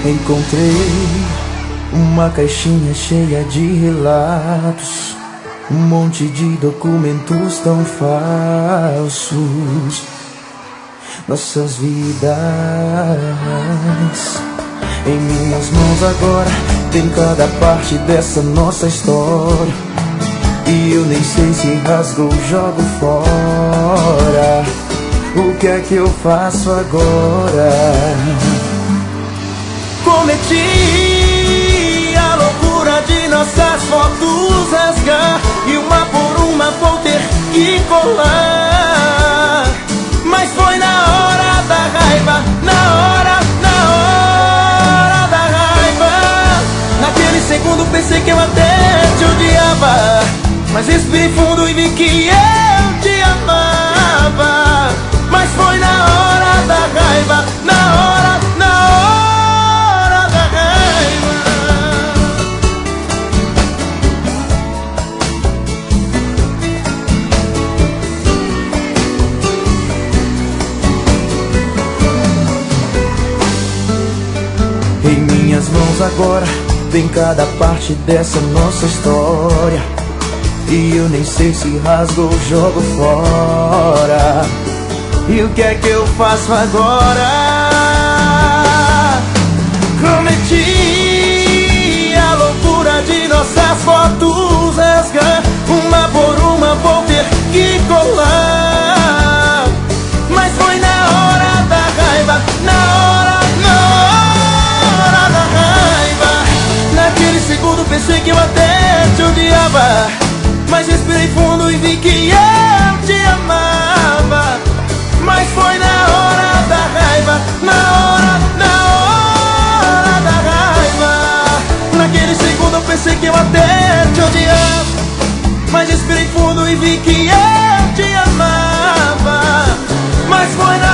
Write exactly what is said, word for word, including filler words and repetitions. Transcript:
Encontrei uma caixinha cheia de relatos, um monte de documentos tão falsos. Nossas vidas em minhas mãos agora, tem cada parte dessa nossa história. E eu nem sei se rasgo ou jogo fora. O que é que eu faço agora? Cometi a loucura de nossas fotos rasgar, e uma por uma vou ter que colar. Mas foi na hora da raiva, na hora, na hora da raiva. Naquele segundo pensei que eu até te odiava, mas respirei fundo e vi que eu te amava. Mas foi na hora da raiva, na hora, na hora da raiva. Em minhas mãos agora tem cada parte dessa nossa história. E eu nem sei se rasgo ou jogo fora. E o que é que eu faço agora? Cometi a loucura de nossas fotos rasgar, uma por uma vou ter que colar. Mas foi na hora da raiva, na hora, na hora da raiva. Naquele segundo pensei que eu até te odiava, mas respirei fundo e vi que eu te amava. Mas foi na hora da raiva, na hora, na hora da raiva. Naquele segundo eu pensei que eu até te odiava, mas respirei fundo e vi que eu te amava. Mas foi na